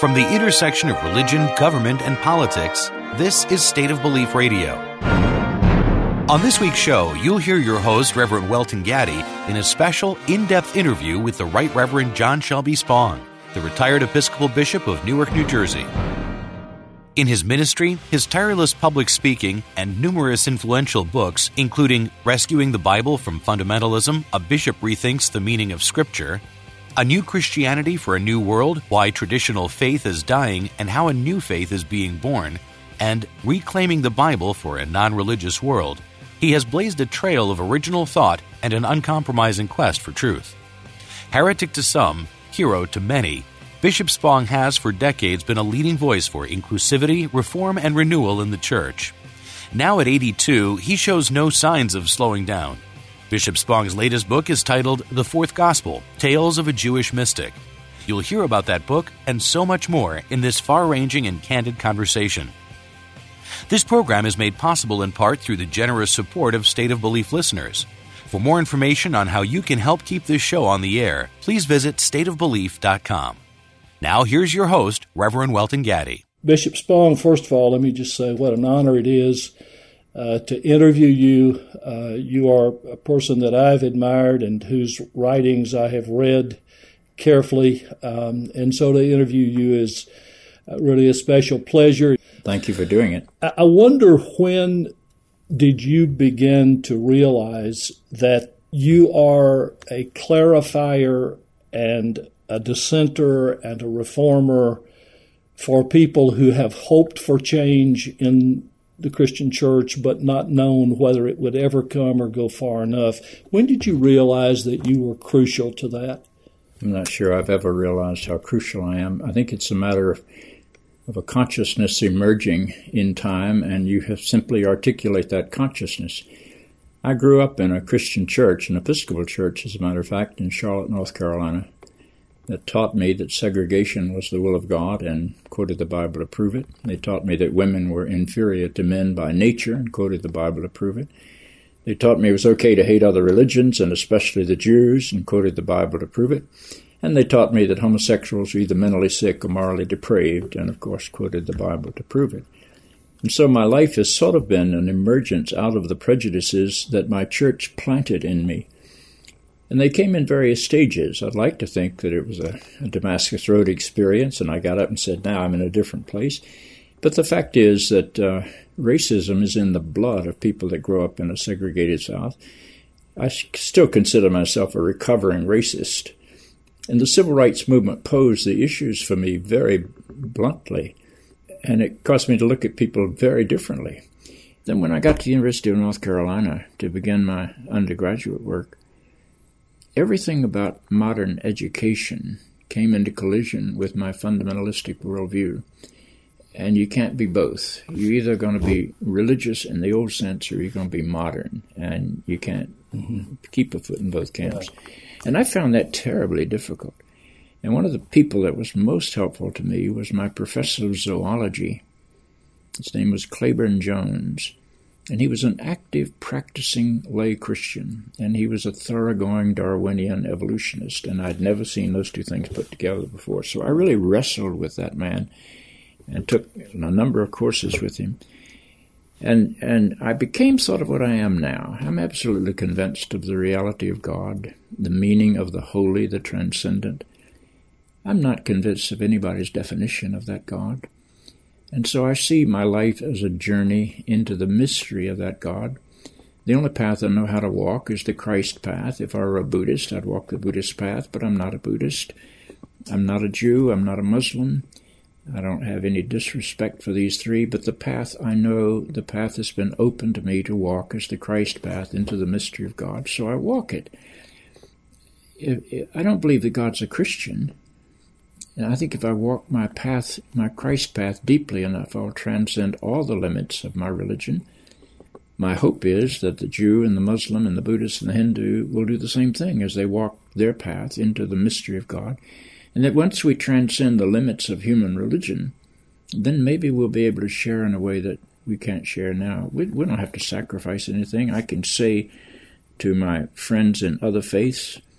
From the intersection of religion, government, and politics, this is State of Belief Radio. On this week's show, you'll hear your host, Reverend Welton Gaddy, in a special, in-depth interview with the Right Reverend John Shelby Spong, the retired Episcopal Bishop of Newark, New Jersey. In his ministry, his tireless public speaking, and numerous influential books, including Rescuing the Bible from Fundamentalism, A Bishop Rethinks the Meaning of Scripture, A New Christianity for a New World, Why Traditional Faith is Dying and How a New Faith is Being Born, and Reclaiming the Bible for a Non-Religious World, he has blazed a trail of original thought and an uncompromising quest for truth. Heretic to some, hero to many, Bishop Spong has for decades been a leading voice for inclusivity, reform, and renewal in the Church. Now at 82, he shows no signs of slowing down. Bishop Spong's latest book is titled The Fourth Gospel, Tales of a Jewish Mystic. You'll hear about that book and so much more in this far-ranging and candid conversation. This program is made possible in part through the generous support of State of Belief listeners. For more information on how you can help keep this show on the air, please visit stateofbelief.com. Now here's your host, Reverend Welton Gaddy. Bishop Spong, first of all, let me just say what an honor it is to interview you. You are a person that I've admired and whose writings I have read carefully, and so to interview you is really a special pleasure. Thank you for doing it. I wonder, when did you begin to realize that you are a clarifier and a dissenter and a reformer for people who have hoped for change in the Christian church, but not known whether it would ever come or go far enough? When did you realize that you were crucial to that? I'm not sure I've ever realized how crucial I am. I think it's a matter of a consciousness emerging in time, and you have simply articulate that consciousness. I grew up in a Christian church, an Episcopal church, as a matter of fact, in Charlotte, North Carolina, that taught me that segregation was the will of God and quoted the Bible to prove it. They taught me that women were inferior to men by nature and quoted the Bible to prove it. They taught me it was okay to hate other religions and especially the Jews and quoted the Bible to prove it. And they taught me that homosexuals were either mentally sick or morally depraved and, of course, quoted the Bible to prove it. And so my life has sort of been an emergence out of the prejudices that my church planted in me. And they came in various stages. I'd like to think that it was a Damascus Road experience, and I got up and said, now I'm in a different place. But the fact is that racism is in the blood of people that grow up in a segregated South. I still consider myself a recovering racist. And the civil rights movement posed the issues for me very bluntly, and it caused me to look at people very differently. Then when I got to the University of North Carolina to begin my undergraduate work, everything about modern education came into collision with my fundamentalistic worldview. And you can't be both. You're either going to be religious in the old sense or you're going to be modern. And you can't keep a foot in both camps. Yeah. And I found that terribly difficult. And one of the people that was most helpful to me was my professor of zoology. His name was Claiborne Jones. And he was an active, practicing lay Christian, and he was a thoroughgoing Darwinian evolutionist, and I'd never seen those two things put together before. So I really wrestled with that man and took a number of courses with him. And I became sort of what I am now. I'm absolutely convinced of the reality of God, the meaning of the holy, the transcendent. I'm not convinced of anybody's definition of that God. And so I see my life as a journey into the mystery of that God. The only path I know how to walk is the Christ path. If I were a Buddhist, I'd walk the Buddhist path, but I'm not a Buddhist. I'm not a Jew. I'm not a Muslim. I don't have any disrespect for these three, but the path I know, the path has been open to me to walk is the Christ path into the mystery of God, so I walk it. I don't believe that God's a Christian. And I think if I walk my path, my Christ path, deeply enough, I'll transcend all the limits of my religion. My hope is that the Jew and the Muslim and the Buddhist and the Hindu will do the same thing as they walk their path into the mystery of God. And that once we transcend the limits of human religion, then maybe we'll be able to share in a way that we can't share now. We don't have to sacrifice anything. I can say to my friends in other faiths,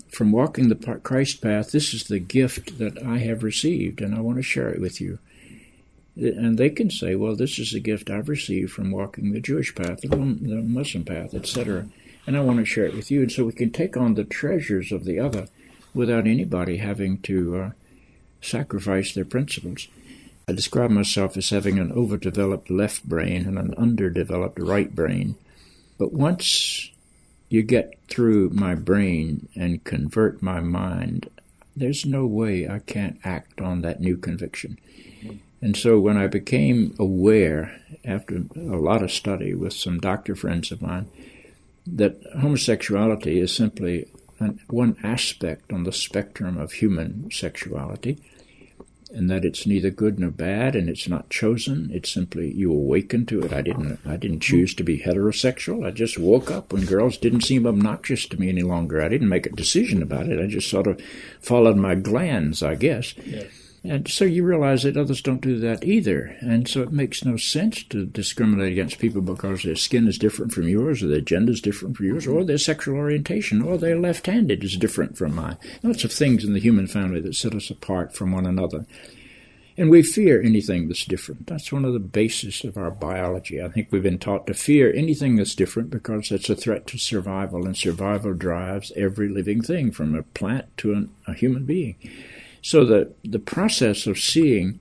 from walking the Christ path, this is the gift that I have received, and I want to share it with you. And they can say, well, this is the gift I've received from walking the Jewish path, the Muslim path, etc., and I want to share it with you. And so we can take on the treasures of the other without anybody having to sacrifice their principles. I describe myself as having an overdeveloped left brain and an underdeveloped right brain. But once you get through my brain and convert my mind, there's no way I can't act on that new conviction. And so when I became aware, after a lot of study with some doctor friends of mine, that homosexuality is simply one aspect on the spectrum of human sexuality, and that it's neither good nor bad, and it's not chosen. It's simply you awaken to it. I didn't choose to be heterosexual. I just woke up when girls didn't seem obnoxious to me any longer. I didn't make a decision about it. I just sort of followed my glands, I guess. Yes. And so you realize that others don't do that either. And so it makes no sense to discriminate against people because their skin is different from yours, or their gender is different from yours, or their sexual orientation, or their left-handed is different from mine. Lots of things in the human family that set us apart from one another. And we fear anything that's different. That's one of the bases of our biology. I think we've been taught to fear anything that's different because it's a threat to survival, and survival drives every living thing from a plant to a human being. So the process of seeing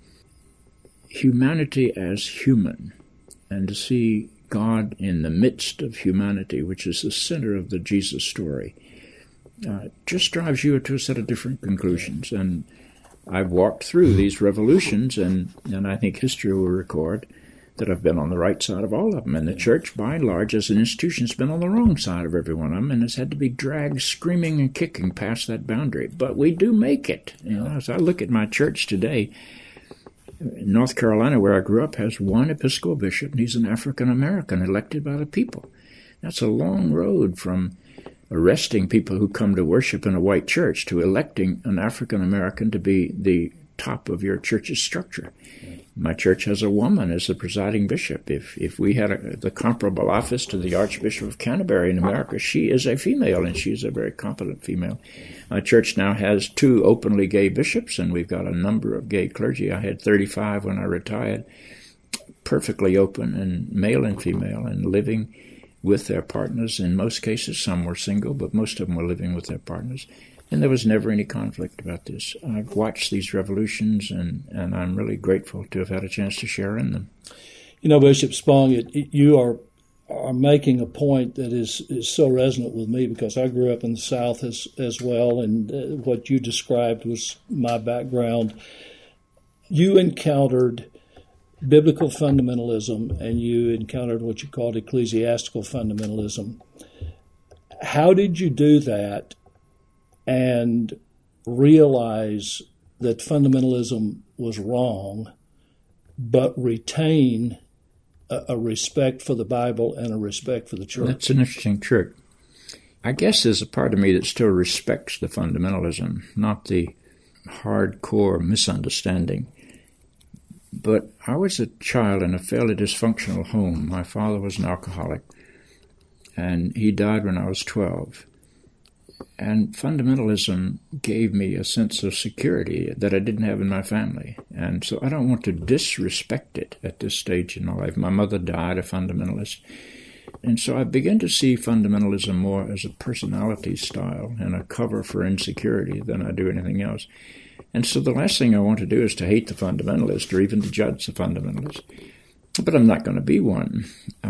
humanity as human and to see God in the midst of humanity, which is the center of the Jesus story, just drives you to a set of different conclusions. And I've walked through these revolutions, and I think history will record that I've been on the right side of all of them. And the church, by and large, as an institution, has been on the wrong side of every one of them, and has had to be dragged screaming and kicking past that boundary. But we do make it. You know, as I look at my church today, North Carolina, where I grew up, has one Episcopal bishop, and he's an African-American elected by the people. That's a long road from arresting people who come to worship in a white church to electing an African-American to be the top of your church's structure. My church has a woman as the presiding bishop. If we had the comparable office to the Archbishop of Canterbury in America, she is a female, and she's a very competent female. My church now has 2 openly gay bishops, and we've got a number of gay clergy. I had 35 when I retired, perfectly open, and male and female, and living with their partners. In most cases, some were single, but most of them were living with their partners. And there was never any conflict about this. I've watched these revolutions, and I'm really grateful to have had a chance to share in them. You know, Bishop Spong, you are making a point that is so resonant with me, because I grew up in the South as well, and what you described was my background. You encountered biblical fundamentalism, and you encountered what you called ecclesiastical fundamentalism. How did you do that and realize that fundamentalism was wrong, but retain a respect for the Bible and a respect for the church? That's an interesting trick. I guess there's a part of me that still respects the fundamentalism, not the hardcore misunderstanding. But I was a child in a fairly dysfunctional home. My father was an alcoholic, and he died when I was 12. And fundamentalism gave me a sense of security that I didn't have in my family. And so I don't want to disrespect it at this stage in my life. My mother died a fundamentalist. And so I began to see fundamentalism more as a personality style and a cover for insecurity than I do anything else. And so the last thing I want to do is to hate the fundamentalist or even to judge the fundamentalist. But I'm not going to be one.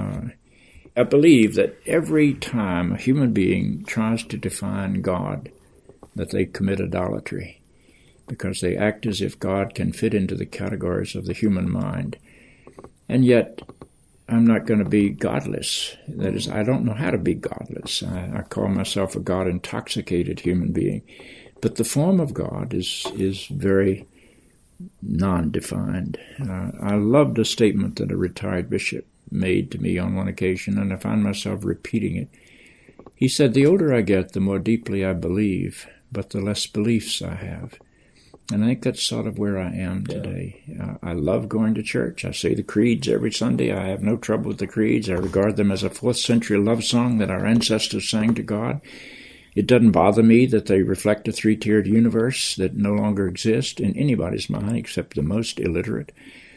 I believe that every time a human being tries to define God, that they commit idolatry, because they act as if God can fit into the categories of the human mind. And yet, I'm not going to be godless. That is, I don't know how to be godless. I call myself a God-intoxicated human being. But the form of God is very non-defined. I loved a statement that a retired bishop made to me on one occasion, and I find myself repeating it. He said, "The older I get, the more deeply I believe, but the less beliefs I have." And I think that's sort of where I am today. I love going to church. I say the creeds every Sunday. I have no trouble with the creeds. I regard them as a 4th century love song that our ancestors sang to God. It doesn't bother me that they reflect a three-tiered universe that no longer exists in anybody's mind except the most illiterate.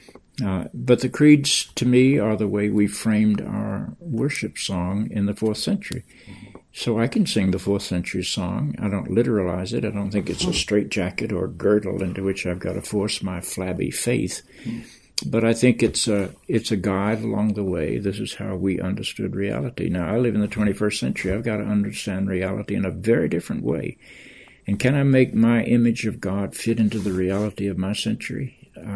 But the creeds, to me, are the way we framed our worship song in the 4th century. So I can sing the 4th century song. I don't literalize it. I don't think it's a straitjacket or girdle into which I've got to force my flabby faith. But I think it's a guide along the way. This is how we understood reality. Now, I live in the 21st century. I've got to understand reality in a very different way. And can I make my image of God fit into the reality of my century?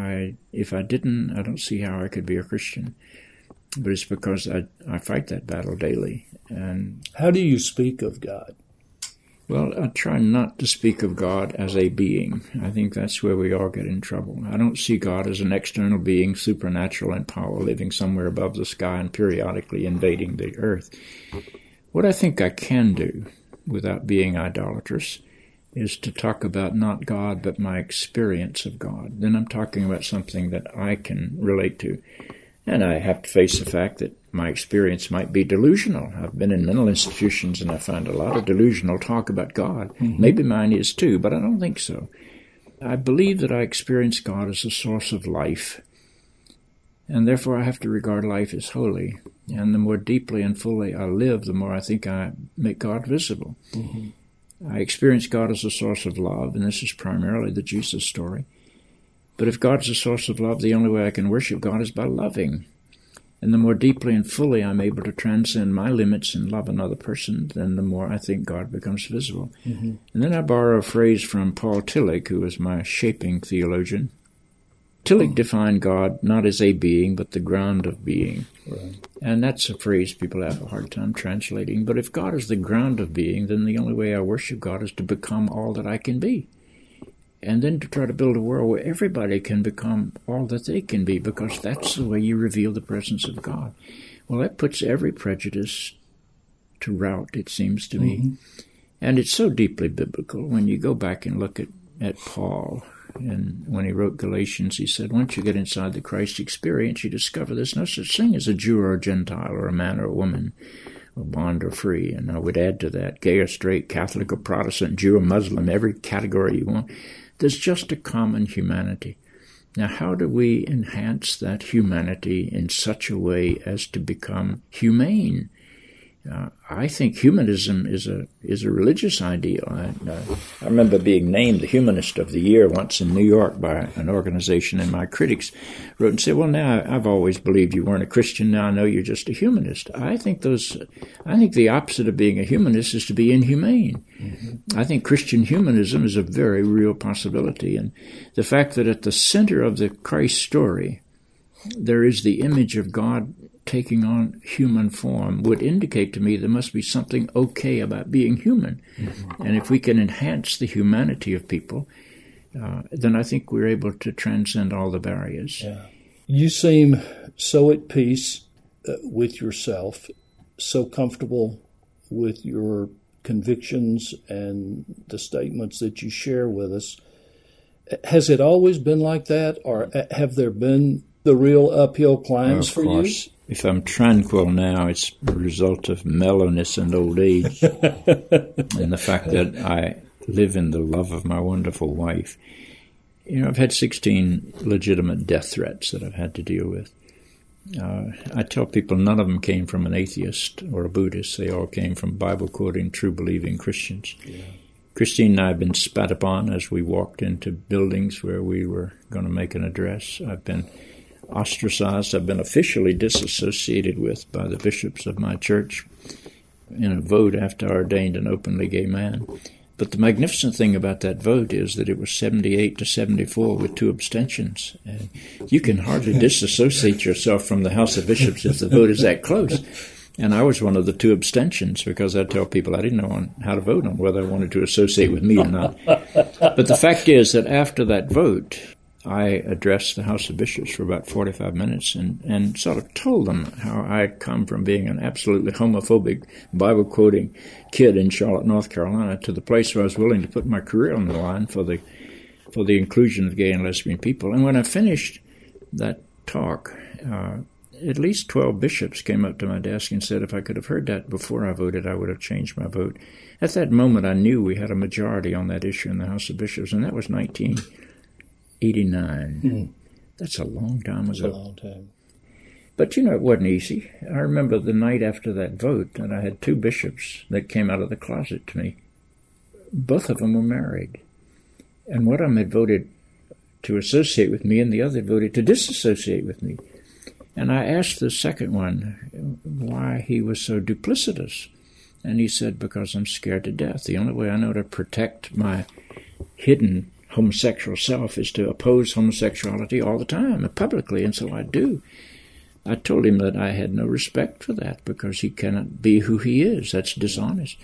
If I didn't, I don't see how I could be a Christian. But it's because I fight that battle daily. And how do you speak of God? Well, I try not to speak of God as a being. I think that's where we all get in trouble. I don't see God as an external being, supernatural in power, living somewhere above the sky and periodically invading the earth. What I think I can do, without being idolatrous, is to talk about not God, but my experience of God. Then I'm talking about something that I can relate to. And I have to face the fact that my experience might be delusional. I've been in mental institutions and I find a lot of delusional talk about God. Mm-hmm. Maybe mine is too, but I don't think so. I believe that I experience God as a source of life, and therefore I have to regard life as holy. And the more deeply and fully I live, the more I think I make God visible. Mm-hmm. I experience God as a source of love, and this is primarily the Jesus story. But if God's a source of love, the only way I can worship God is by loving. And the more deeply and fully I'm able to transcend my limits and love another person, then the more I think God becomes visible. Mm-hmm. And then I borrow a phrase from Paul Tillich, who was my shaping theologian. Tillich defined God not as a being, but the ground of being. Right. And that's a phrase people have a hard time translating. But if God is the ground of being, then the only way I worship God is to become all that I can be. And then to try to build a world where everybody can become all that they can be, because that's the way you reveal the presence of God. Well, that puts every prejudice to rout, it seems to me. Mm-hmm. And it's so deeply biblical. When you go back and look at Paul, and when he wrote Galatians, he said, once you get inside the Christ experience, you discover there's no such thing as a Jew or a Gentile or a man or a woman, or bond or free. And I would add to that, gay or straight, Catholic or Protestant, Jew or Muslim, every category you want. There's just a common humanity. Now, how do we enhance that humanity in such a way as to become humane? I think humanism is a religious ideal. I remember being named the Humanist of the Year once in New York by an organization, and my critics wrote and said, well, now I've always believed you weren't a Christian. Now I know you're just a humanist. I think the opposite of being a humanist is to be inhumane. Mm-hmm. I think Christian humanism is a very real possibility. And the fact that at the center of the Christ story, there is the image of God taking on human form would indicate to me there must be something okay about being human. Mm-hmm. And if we can enhance the humanity of people, then I think we're able to transcend all the barriers. Yeah. You seem so at peace with yourself, so comfortable with your convictions and the statements that you share with us. Has it always been like that, or have there been the real uphill climbs for you? If I'm tranquil now, it's a result of mellowness and old age and the fact that I live in the love of my wonderful wife. You know, I've had 16 legitimate death threats that I've had to deal with. I tell people none of them came from an atheist or a Buddhist. They all came from Bible-quoting, true-believing Christians. Yeah. Christine and I have been spat upon as we walked into buildings where we were going to make an address. I've been ostracized. I've been officially disassociated with by the bishops of my church in a vote after I ordained an openly gay man. But the magnificent thing about that vote is that it was 78 to 74 with 2 abstentions. And you can hardly disassociate yourself from the House of Bishops if the vote is that close. And I was one of the 2 abstentions because I tell people I didn't know how to vote on whether I wanted to associate with me or not. But the fact is that after that vote, I addressed the House of Bishops for about 45 minutes and sort of told them how I had come from being an absolutely homophobic, Bible-quoting kid in Charlotte, North Carolina, to the place where I was willing to put my career on the line for the inclusion of gay and lesbian people. And when I finished that talk, at least 12 bishops came up to my desk and said if I could have heard that before I voted, I would have changed my vote. At that moment, I knew we had a majority on that issue in the House of Bishops, and that was 1989. That's a long time ago. That's a long time. But, it wasn't easy. I remember the night after that vote, and I had 2 bishops that came out of the closet to me. Both of them were married. And one of them had voted to associate with me, and the other voted to disassociate with me. And I asked the second one why he was so duplicitous. And he said, because I'm scared to death. The only way I know to protect my hidden homosexual self is to oppose homosexuality all the time, publicly, and so I do. I told him that I had no respect for that because he cannot be who he is. That's dishonest.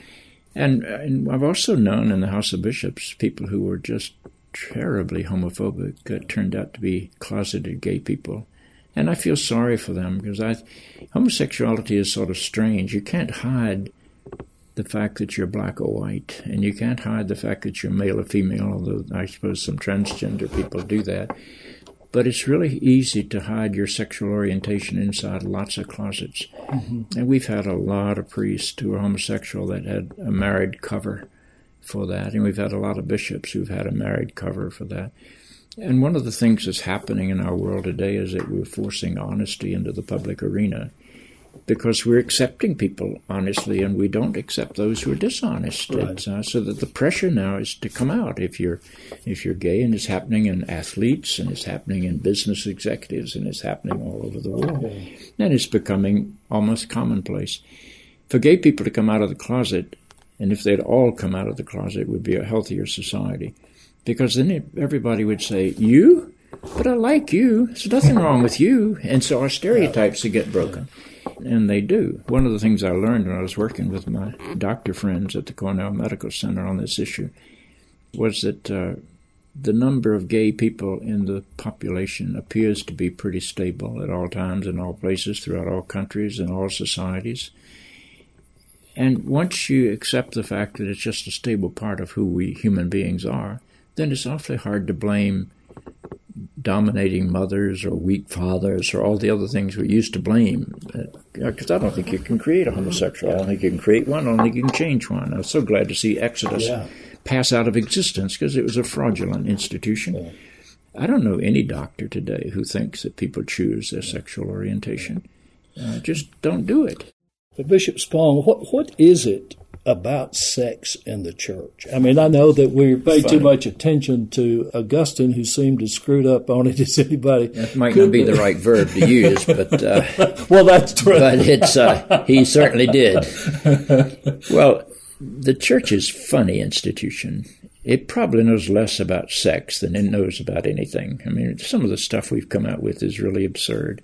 And I've also known in the House of Bishops people who were just terribly homophobic, turned out to be closeted gay people. And I feel sorry for them because homosexuality is sort of strange. You can't hide the fact that you're black or white, and you can't hide the fact that you're male or female, although I suppose some transgender people do that. But it's really easy to hide your sexual orientation inside lots of closets. And we've had a lot of priests who are homosexual that had a married cover for that, and we've had a lot of bishops who've had a married cover for that. And one of the things that's happening in our world today is that we're forcing honesty into the public arena because we're accepting people honestly, and we don't accept those who are dishonest. Right. So that the pressure now is to come out if you're gay, and it's happening in athletes, and it's happening in business executives, and it's happening all over the world. And it's becoming almost commonplace. For gay people to come out of the closet, and if they'd all come out of the closet, it would be a healthier society. Because then everybody would say, you? But I like you. There's nothing wrong with you. And so our stereotypes would get broken. And they do. One of the things I learned when I was working with my doctor friends at the Cornell Medical Center on this issue was that the number of gay people in the population appears to be pretty stable at all times, in all places, throughout all countries and all societies. And once you accept the fact that it's just a stable part of who we human beings are, then it's awfully hard to blame dominating mothers or weak fathers or all the other things we used to blame. Because I don't think you can create a homosexual. I don't think you can create one. I don't think you can change one. I was so glad to see Exodus pass out of existence because it was a fraudulent institution. Yeah. I don't know any doctor today who thinks that people choose their sexual orientation. Just don't do it. But Bishop Spong, what is it about sex in the church? I mean, I know that we pay too much attention to Augustine, who seemed as screwed up on it as anybody. That might not be the right verb to use, but well, that's true. But he certainly did. Well, the church is a funny institution. It probably knows less about sex than it knows about anything. I mean, some of the stuff we've come out with is really absurd.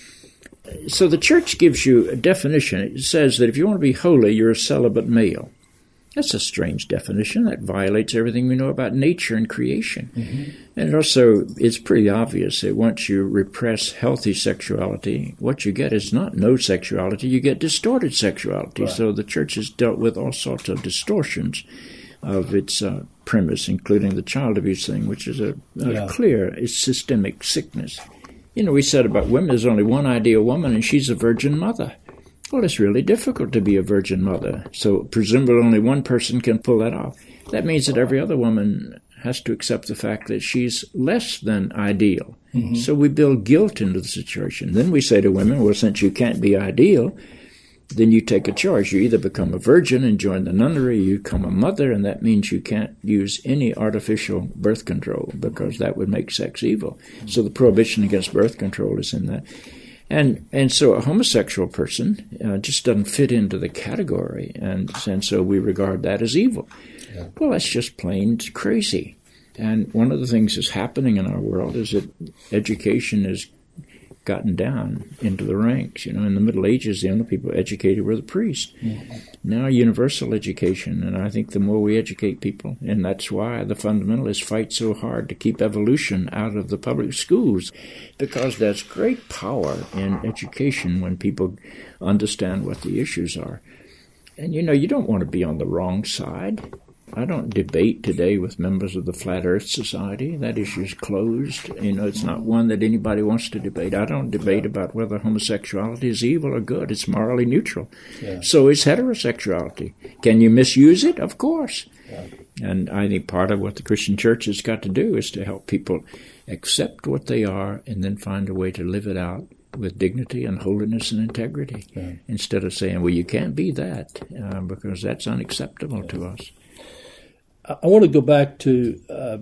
So the church gives you a definition. It says that if you want to be holy, you're a celibate male. That's a strange definition. That violates everything we know about nature and creation. And also, it's pretty obvious that once you repress healthy sexuality, what you get is not no sexuality, you get distorted sexuality. Right. So the church has dealt with all sorts of distortions of its premise, including the child abuse thing, which is a clear systemic sickness. You know, we said about women, there's only one ideal woman, and she's a virgin mother. Well, it's really difficult to be a virgin mother, so presumably only one person can pull that off. That means that every other woman has to accept the fact that she's less than ideal. So we build guilt into the situation. Then we say to women, well, since you can't be ideal, then you take a charge. You either become a virgin and join the nunnery, you become a mother, and that means you can't use any artificial birth control because that would make sex evil. So the prohibition against birth control is in that. And so a homosexual person just doesn't fit into the category, and so we regard that as evil. Yeah. Well, that's just plain crazy. And one of the things that's happening in our world is that education has gotten down into the ranks. You know, in the Middle Ages, the only people educated were the priests. Now universal education, and I think the more we educate people, and that's why the fundamentalists fight so hard to keep evolution out of the public schools, because there's great power in education when people understand what the issues are. And you know, you don't want to be on the wrong side. I don't debate today with members of the Flat Earth Society. That issue is closed. It's not one that anybody wants to debate. I don't debate about whether homosexuality is evil or good. It's morally neutral. Yeah. So is heterosexuality. Can you misuse it? Of course. Yeah. And I think part of what the Christian church has got to do is to help people accept what they are and then find a way to live it out with dignity and holiness and integrity, instead of saying, well, you can't be that, because that's unacceptable to us. I want to go back to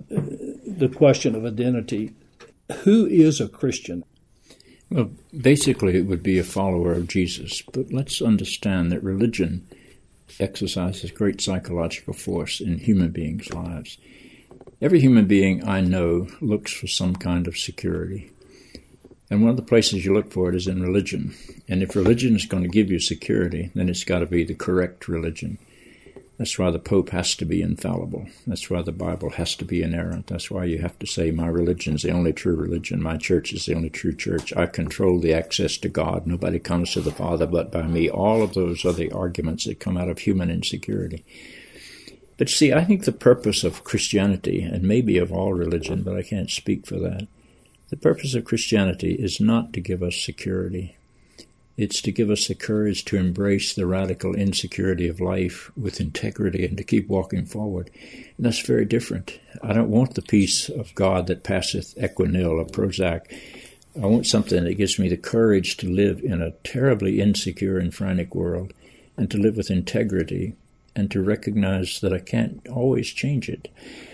the question of identity. Who is a Christian? Well, basically it would be a follower of Jesus, but let's understand that religion exercises great psychological force in human beings' lives. Every human being I know looks for some kind of security. And one of the places you look for it is in religion. And if religion is going to give you security, then it's got to be the correct religion. That's why the Pope has to be infallible. That's why the Bible has to be inerrant. That's why you have to say, my religion is the only true religion. My church is the only true church. I control the access to God. Nobody comes to the Father but by me. All of those are the arguments that come out of human insecurity. But see, I think the purpose of Christianity, and maybe of all religion, but I can't speak for that, the purpose of Christianity is not to give us security. It's to give us the courage to embrace the radical insecurity of life with integrity and to keep walking forward. And that's very different. I don't want the peace of God that passeth equinil or Prozac. I want something that gives me the courage to live in a terribly insecure and frantic world and to live with integrity and to recognize that I can't always change it.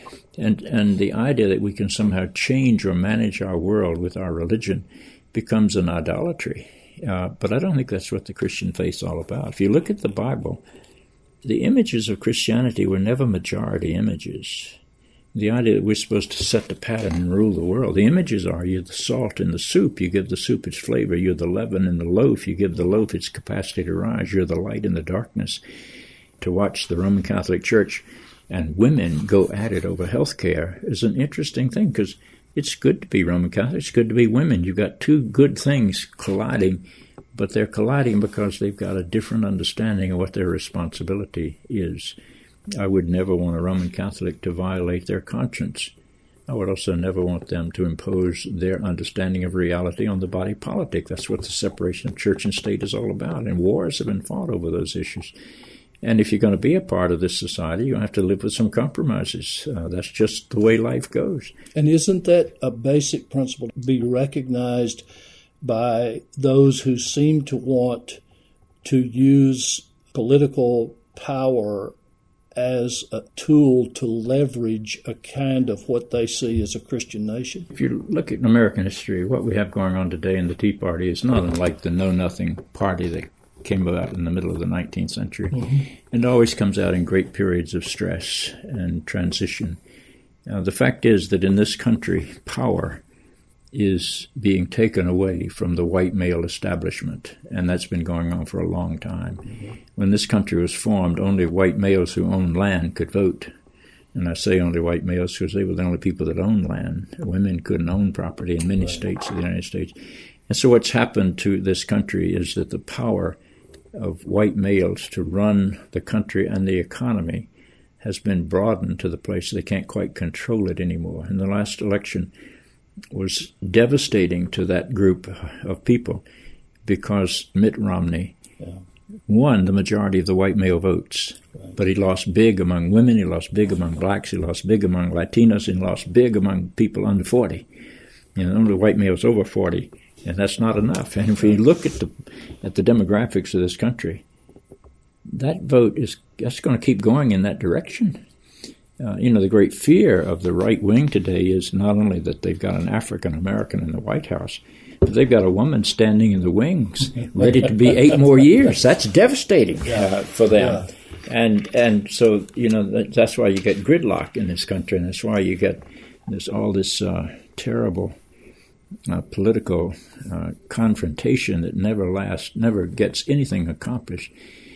And the idea that we can somehow change or manage our world with our religion becomes an idolatry. But I don't think that's what the Christian faith is all about. If you look at the Bible, the images of Christianity were never majority images. The idea that we're supposed to set the pattern and rule the world. The images are, you're the salt in the soup, you give the soup its flavor. You're the leaven in the loaf, you give the loaf its capacity to rise. You're the light in the darkness. To watch the Roman Catholic Church and women go at it over health care is an interesting thing, because it's good to be Roman Catholic, it's good to be women. You've got two good things colliding, but they're colliding because they've got a different understanding of what their responsibility is. I would never want a Roman Catholic to violate their conscience. I would also never want them to impose their understanding of reality on the body politic. That's what the separation of church and state is all about, and wars have been fought over those issues. And if you're going to be a part of this society, you have to live with some compromises. That's just the way life goes. And isn't that a basic principle to be recognized by those who seem to want to use political power as a tool to leverage a kind of what they see as a Christian nation? If you look at American history, what we have going on today in the Tea Party is not unlike the Know-Nothing Party that came about in the middle of the 19th century. Mm-hmm. And always comes out in great periods of stress and transition. The fact is that in this country, power is being taken away from the white male establishment, and that's been going on for a long time. Mm-hmm. When this country was formed, only white males who owned land could vote. And I say only white males because they were the only people that owned land. Women couldn't own property in many states of the United States. And so what's happened to this country is that the power of white males to run the country and the economy has been broadened to the place they can't quite control it anymore. And the last election was devastating to that group of people because Mitt Romney won the majority of the white male votes. But he lost big among women, he lost big among blacks, he lost big among Latinos, and lost big among people under 40. Only white males over 40. And that's not enough. And if we look at the demographics of this country, that vote that's going to keep going in that direction. The great fear of the right wing today is not only that they've got an African American in the White House, but they've got a woman standing in the wings, ready to be 8 more years. That's devastating for them. Yeah. And so that's why you get gridlock in this country, and that's why you get all this terrible political confrontation that never gets anything accomplished.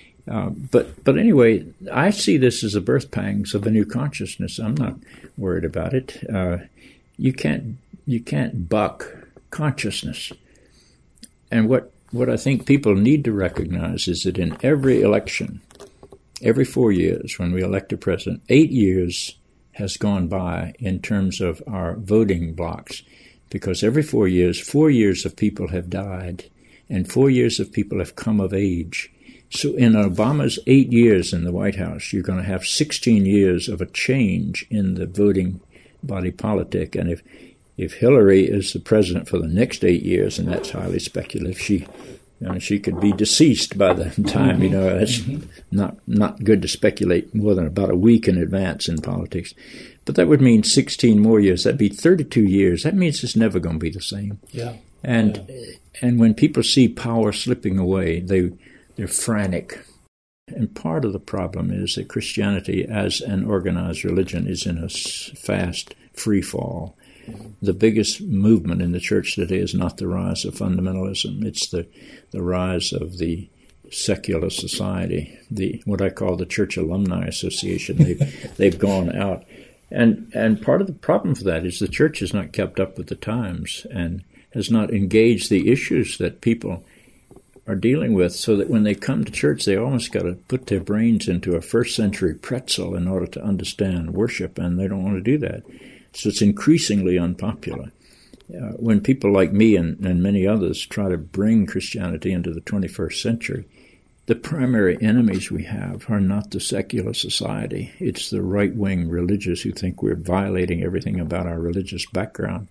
But anyway, I see this as the birth pangs of a new consciousness. I'm not worried about it. You can't buck consciousness. And what I think people need to recognize is that in every election, every 4 years when we elect a president. 8 years has gone by in terms of our voting blocks, because every 4 years of people have died, and 4 years of people have come of age. So in Obama's 8 years in the White House, you're going to have 16 years of a change in the voting body politic. And if Hillary is the president for the next 8 years, and that's highly speculative, she could be deceased by the time, that's not good to speculate more than about a week in advance in politics. But that would mean 16 more years. That'd be 32 years. That means it's never going to be the same. Yeah. And when people see power slipping away, they're frantic. And part of the problem is that Christianity as an organized religion is in a fast free fall. The biggest movement in the church today is not the rise of fundamentalism. It's the rise of the secular society, what I call the Church Alumni Association. They've gone out. And part of the problem for that is the church has not kept up with the times and has not engaged the issues that people are dealing with, so that when they come to church, they almost got to put their brains into a first-century pretzel in order to understand worship, and they don't want to do that. So it's increasingly unpopular. When people like me and many others try to bring Christianity into the 21st century, the primary enemies we have are not the secular society. It's the right-wing religious who think we're violating everything about our religious background.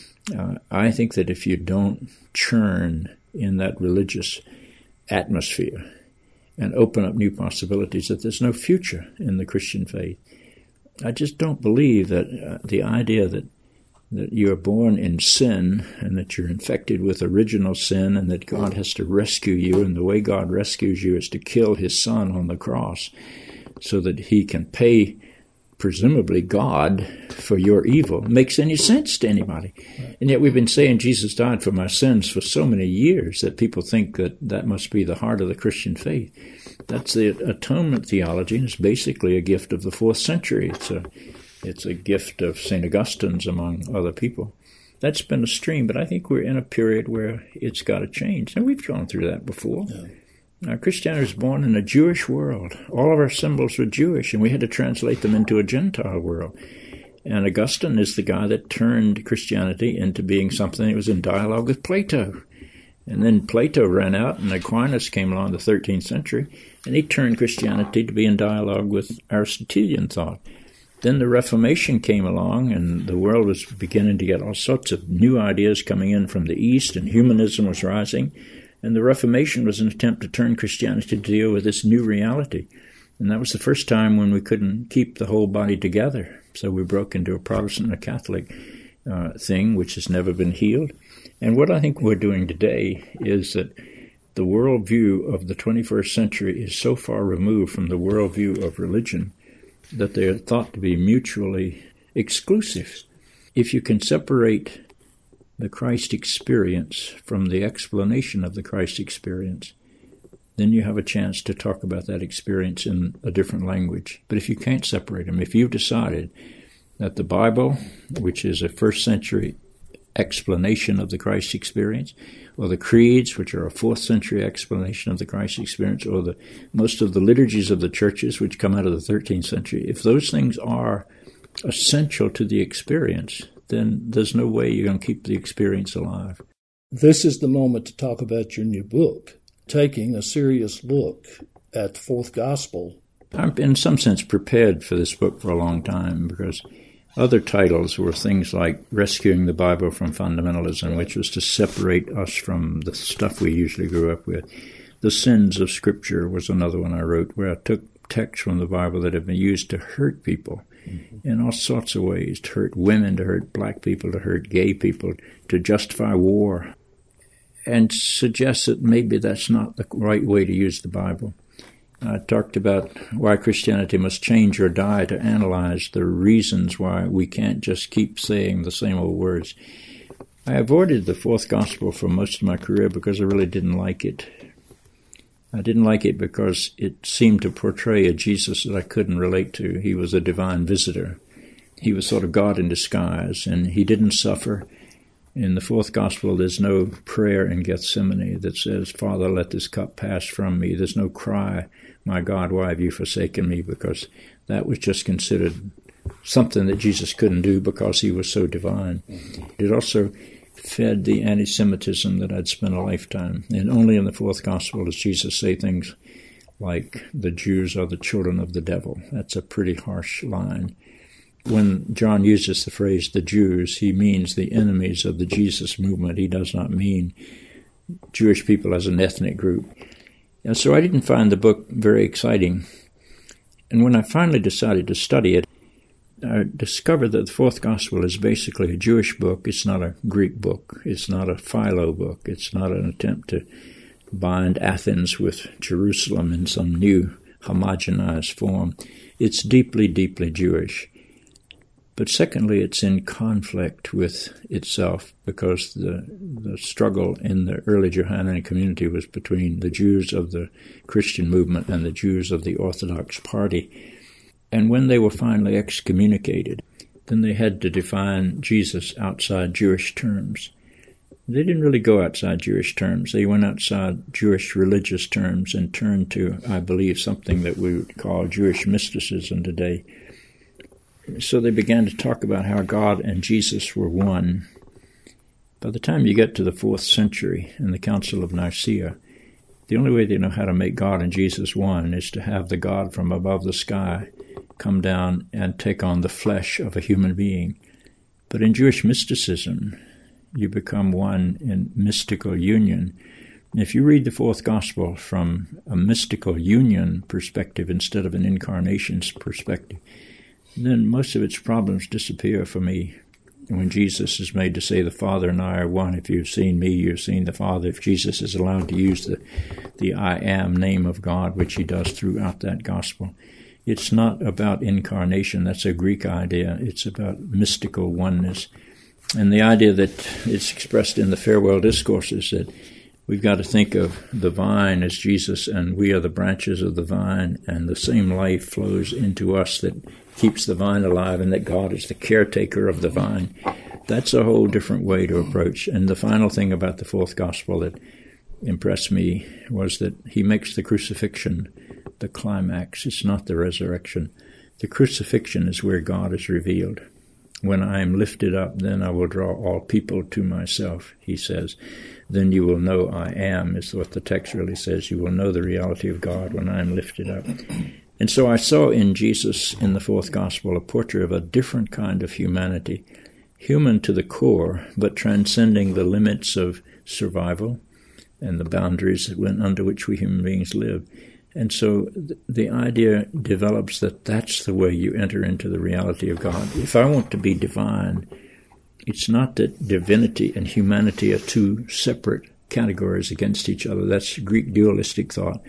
I think that if you don't churn in that religious atmosphere and open up new possibilities, that there's no future in the Christian faith. I just don't believe that the idea that you are born in sin and that you're infected with original sin and that God has to rescue you, and the way God rescues you is to kill his son on the cross so that he can pay, presumably, God for your evil, makes any sense to anybody. And yet we've been saying Jesus died for my sins for so many years that people think that must be the heart of the Christian faith. That's the atonement theology, and it's basically a gift of the 4th century. It's a gift of St. Augustine's, among other people. That's been a stream, but I think we're in a period where it's got to change. And we've gone through that before. Yeah. Now, Christianity was born in a Jewish world. All of our symbols were Jewish, and we had to translate them into a Gentile world. And Augustine is the guy that turned Christianity into being something that was in dialogue with Plato. And then Plato ran out, and Aquinas came along in the 13th century, and he turned Christianity to be in dialogue with Aristotelian thought. Then the Reformation came along, and the world was beginning to get all sorts of new ideas coming in from the East, and humanism was rising. And the Reformation was an attempt to turn Christianity to deal with this new reality. And that was the first time when we couldn't keep the whole body together. So we broke into a Protestant and a Catholic thing, which has never been healed. And what I think we're doing today is that the worldview of the 21st century is so far removed from the worldview of religion that they are thought to be mutually exclusive. If you can separate the Christ experience from the explanation of the Christ experience, then you have a chance to talk about that experience in a different language. But if you can't separate them, if you've decided that the Bible, which is a first century explanation of the Christ experience, or the creeds, which are a 4th century explanation of the Christ experience, or most of the liturgies of the churches, which come out of the 13th century, if those things are essential to the experience, then there's no way you're going to keep the experience alive. This is the moment to talk about your new book, taking a serious look at the fourth gospel. I'm in some sense prepared for this book for a long time, because other titles were things like Rescuing the Bible from Fundamentalism, which was to separate us from the stuff we usually grew up with. The Sins of Scripture was another one I wrote, where I took texts from the Bible that had been used to hurt people in all sorts of ways, to hurt women, to hurt black people, to hurt gay people, to justify war, and suggest that maybe that's not the right way to use the Bible. I talked about why Christianity must change or die, to analyze the reasons why we can't just keep saying the same old words. I avoided the fourth gospel for most of my career because I really didn't like it. I didn't like it because it seemed to portray a Jesus that I couldn't relate to. He was a divine visitor. He was sort of God in disguise, and he didn't suffer. In the fourth gospel, there's no prayer in Gethsemane that says, Father, let this cup pass from me. There's no cry, my God, why have you forsaken me? Because that was just considered something that Jesus couldn't do because he was so divine. It also fed the anti-Semitism that I'd spent a lifetime. And only in the fourth gospel does Jesus say things like, the Jews are the children of the devil. That's a pretty harsh line. When John uses the phrase the Jews, he means the enemies of the Jesus movement. He does not mean Jewish people as an ethnic group. And so I didn't find the book very exciting. And when I finally decided to study it, I discovered that the fourth gospel is basically a Jewish book. It's not a Greek book. It's not a Philo book. It's not an attempt to bind Athens with Jerusalem in some new homogenized form. It's deeply, deeply Jewish. But secondly, it's in conflict with itself because the struggle in the early Johannine community was between the Jews of the Christian movement and the Jews of the Orthodox party. And when they were finally excommunicated, then they had to define Jesus outside Jewish terms. They didn't really go outside Jewish terms. They went outside Jewish religious terms and turned to, I believe, something that we would call Jewish mysticism today. So they began to talk about how God and Jesus were one. By the time you get to the 4th century in the Council of Nicaea, the only way they know how to make God and Jesus one is to have the God from above the sky come down and take on the flesh of a human being. But in Jewish mysticism, you become one in mystical union. If you read the fourth gospel from a mystical union perspective instead of an incarnations perspective, then most of its problems disappear for me. When Jesus is made to say, the Father and I are one, if you've seen me, you've seen the Father. If Jesus is allowed to use the I am name of God, which he does throughout that gospel, it's not about incarnation. That's a Greek idea. It's about mystical oneness. And the idea that it's expressed in the farewell discourses that we've got to think of the vine as Jesus and we are the branches of the vine, and the same life flows into us that keeps the vine alive, and that God is the caretaker of the vine. That's a whole different way to approach. And the final thing about the fourth gospel that impressed me was that he makes the crucifixion the climax. It's not the resurrection. The crucifixion is where God is revealed. When I am lifted up, then I will draw all people to myself, he says. Then you will know I am, is what the text really says. You will know the reality of God when I am lifted up. And so I saw in Jesus, in the fourth gospel, a portrait of a different kind of humanity, human to the core, but transcending the limits of survival and the boundaries under which we human beings live. And so the idea develops that that's the way you enter into the reality of God. If I want to be divine, it's not that divinity and humanity are two separate categories against each other. That's Greek dualistic thought.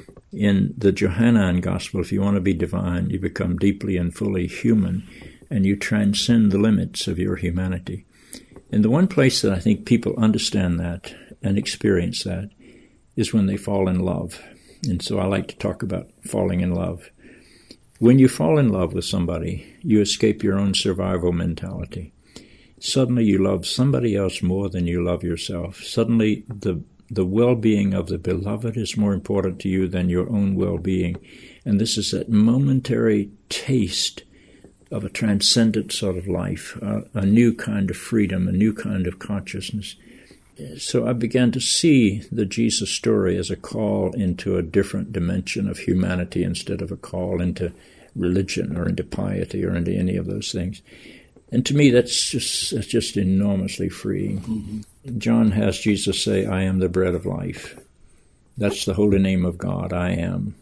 In the Johannine Gospel, if you want to be divine, you become deeply and fully human, and you transcend the limits of your humanity. And the one place that I think people understand that and experience that is when they fall in love. And so I like to talk about falling in love. When you fall in love with somebody, you escape your own survival mentality. Suddenly you love somebody else more than you love yourself. Suddenly the well-being of the beloved is more important to you than your own well-being. And this is that momentary taste of a transcendent sort of life, a new kind of freedom, a new kind of consciousness. So I began to see the Jesus story as a call into a different dimension of humanity instead of a call into religion or into piety or into any of those things. And to me, that's just enormously freeing. Mm-hmm. John has Jesus say, I am the bread of life. That's the holy name of God, I am.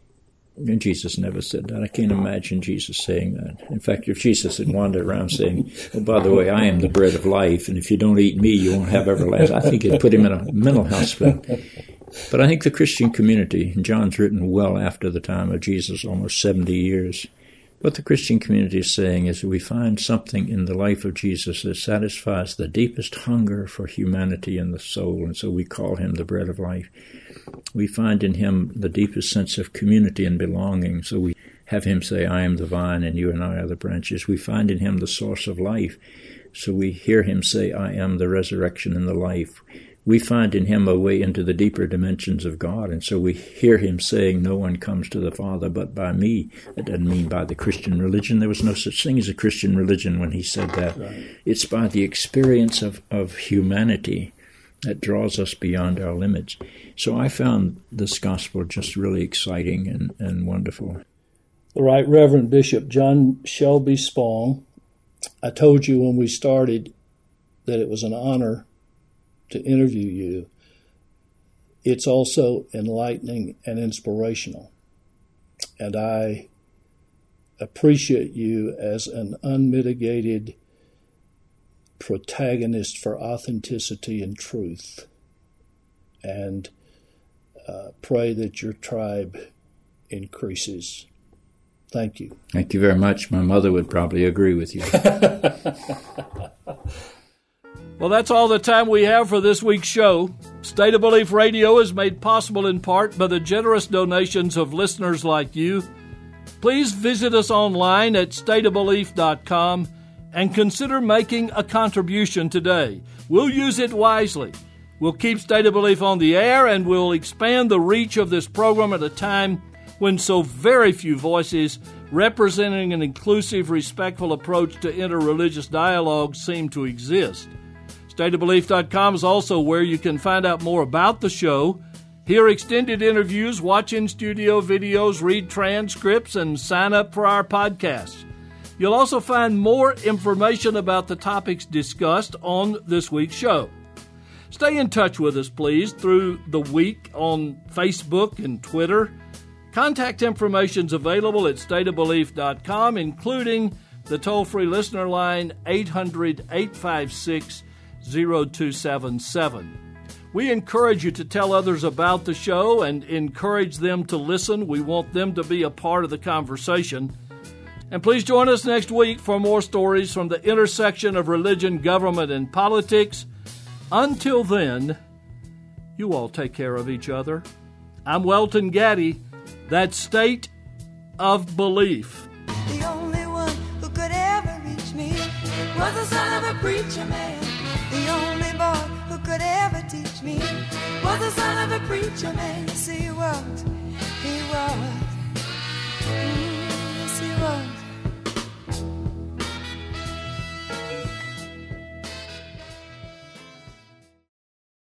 And Jesus never said that. I can't imagine Jesus saying that. In fact, if Jesus had wandered around saying, oh, by the way, I am the bread of life, and if you don't eat me, you won't have everlasting, I think it'd put him in a mental hospital. But I think the Christian community, and John's written well after the time of Jesus, almost 70 years, what the Christian community is saying is that we find something in the life of Jesus that satisfies the deepest hunger for humanity in the soul, and so we call him the bread of life. We find in him the deepest sense of community and belonging, so we have him say, I am the vine and you and I are the branches. We find in him the source of life. So we hear him say, I am the resurrection and the life. We find in him a way into the deeper dimensions of God. And so we hear him saying, no one comes to the Father but by me. That doesn't mean by the Christian religion. There was no such thing as a Christian religion when he said that. Right. It's by the experience of humanity that draws us beyond our limits. So I found this gospel just really exciting and wonderful. The Right Reverend Bishop John Shelby Spong, I told you when we started that it was an honor to interview you. It's also enlightening and inspirational. And I appreciate you as an unmitigated protagonist for authenticity and truth. And pray that your tribe increases. Thank you. Thank you very much. My mother would probably agree with you. Well, that's all the time we have for this week's show. State of Belief Radio is made possible in part by the generous donations of listeners like you. Please visit us online at stateofbelief.com and consider making a contribution today. We'll use it wisely. We'll keep State of Belief on the air, and we'll expand the reach of this program at a time when so very few voices representing an inclusive, respectful approach to interreligious dialogue seem to exist. StateOfBelief.com is also where you can find out more about the show, hear extended interviews, watch in-studio videos, read transcripts, and sign up for our podcasts. You'll also find more information about the topics discussed on this week's show. Stay in touch with us, please, through the week on Facebook and Twitter. Contact information is available at stateofbelief.com, including the toll-free listener line 800-856-0277. We encourage you to tell others about the show and encourage them to listen. We want them to be a part of the conversation. And please join us next week for more stories from the intersection of religion, government, and politics. Until then, you all take care of each other. I'm Welton Gaddy. That's State of Belief. The only one who could ever reach me was the son of a preacher man. The only boy who could ever teach me was the son of a preacher man. See, he walked